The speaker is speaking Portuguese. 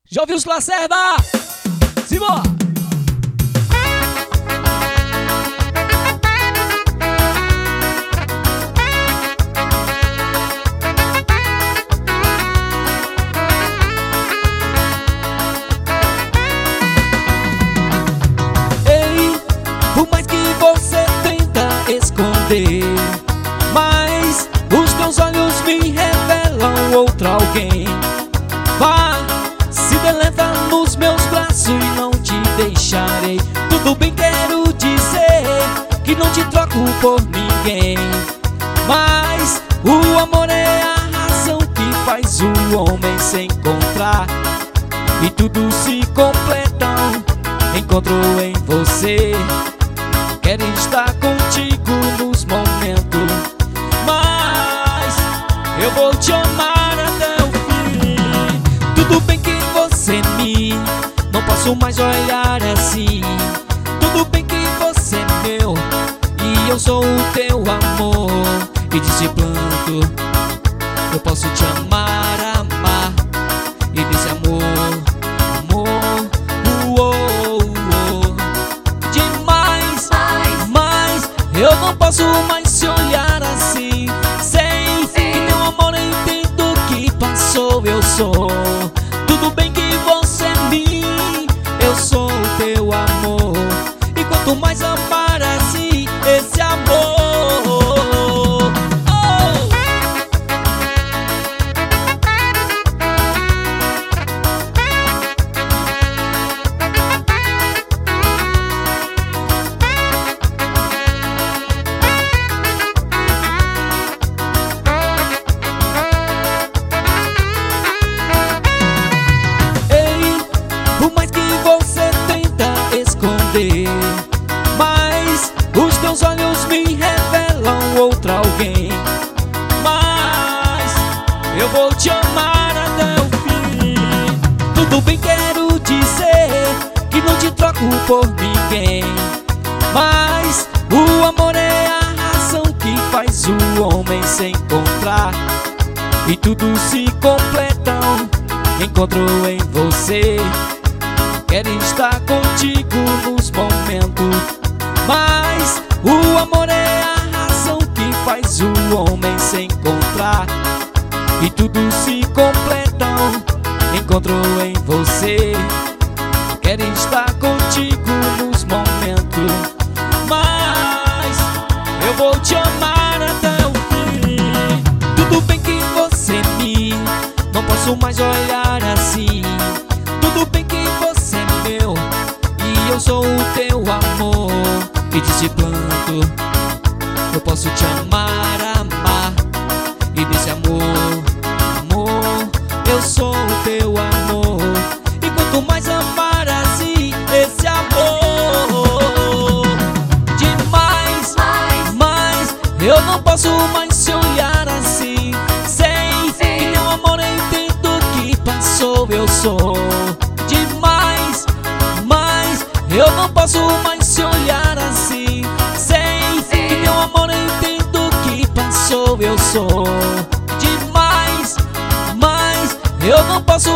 Já ouviu os Lacerda? Simbora! Ei, por mais que você tenta esconder, mas os teus olhos me revelam outro alguém. Vá, se deleta nos meus braços e não te deixarei. Tudo bem, quero dizer que não te troco por ninguém, mas o amor é a razão que faz o homem se encontrar, e tudo se completam. Encontro em você, quero estar contigo nos momentos, mas eu vou te amar até o fim. Tudo bem que você me, não posso mais olhar assim. Tudo bem que você é meu e eu sou o teu amor, e desse planto eu posso te amar, amar, e desse amor, amor, demais, mas eu não posso mais se olhar assim. Sei que meu amor, entendo que passou, eu sou. Tudo bem que você é mim, eu sou o teu amor, e quanto mais amar assim, esse amor. Por mais que você tenta esconder, mas os teus olhos me revelam outro alguém. Mas eu vou te amar até o fim. Tudo bem, quero dizer que não te troco por ninguém, mas o amor é a razão que faz o homem se encontrar, e tudo se completam. Encontro em você, quero estar contigo nos momentos, mas o amor é a razão que faz o homem se encontrar, e tudo se completam. Encontro em você, quero estar contigo nos momentos, mas eu vou te amar até o fim. Tudo bem que você me, não posso mais olhar assim. Tudo bem que você é meu e eu sou o teu amor, e desse planto eu posso te amar, amar, e desse amor, amor, eu sou o teu amor, e quanto mais amar assim, esse amor. Demais, mas eu não posso mais se olhar assim. Sei que meu amor, entendo que passou, eu sou. Demais, mas eu não posso mais se olhar assim. Sei que meu amor, entendo que passou, eu sou. Demais, mas eu não posso